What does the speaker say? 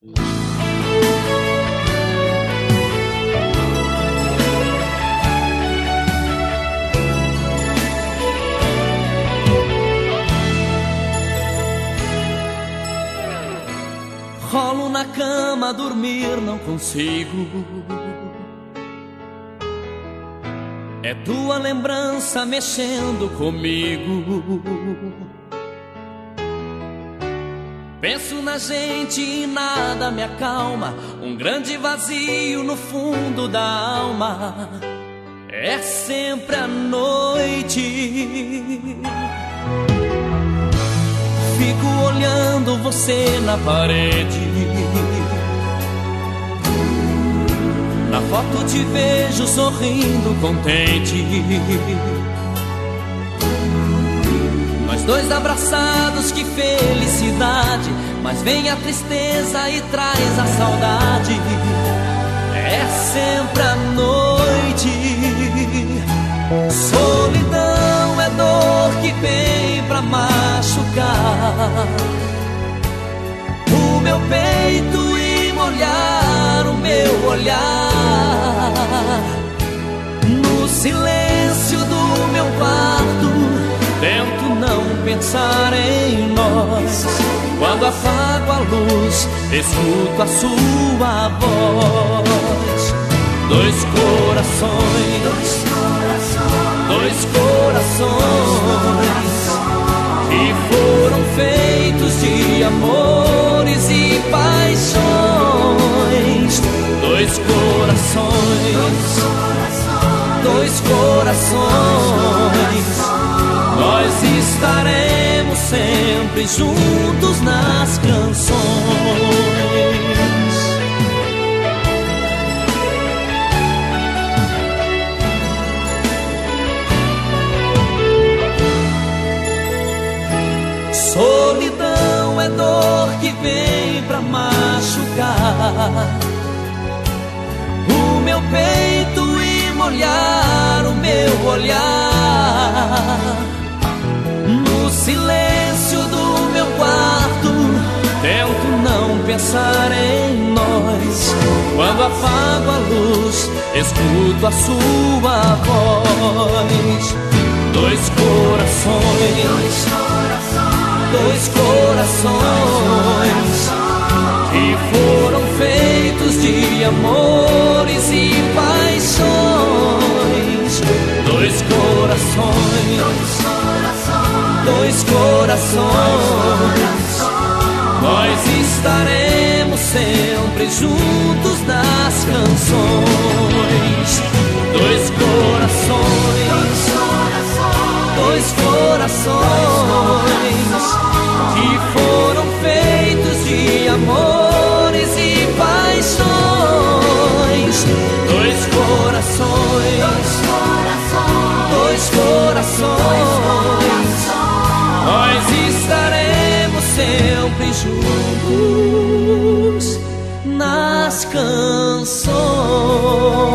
Rolo na cama, dormir não consigo. É tua lembrança mexendo comigo. Penso na gente e nada me acalma. Um grande vazio no fundo da alma. É sempre a noite. Fico olhando você na parede. Na foto te vejo sorrindo contente. Nós dois abraçados, que felicidade. Mas vem a tristeza e traz a saudade. É sempre a noite. Solidão é dor que vem pra machucar o meu peito e molhar o meu olhar. No silêncio do meu quarto tento não pensar em nós. Quando apago a luz, escuto a sua voz. Dois corações, dois corações que foram feitos de amores e paixões. Dois corações, dois corações. Nós estaremos sempre juntos nas canções. Solidão é dor que vem pra machucar o meu peito e molhar o meu olhar. No silêncio do meu quarto tento não pensar em nós. Quando apago a luz, escuto a sua voz. Dois corações, dois corações que foram feitos de amores e paixões. Dois corações, dois corações. Nós estaremos sempre juntos nas canções. Dois corações, dois corações que foram feitos de amores e paixões. Dois corações, dois corações. Nós estaremos sempre juntos nas canções.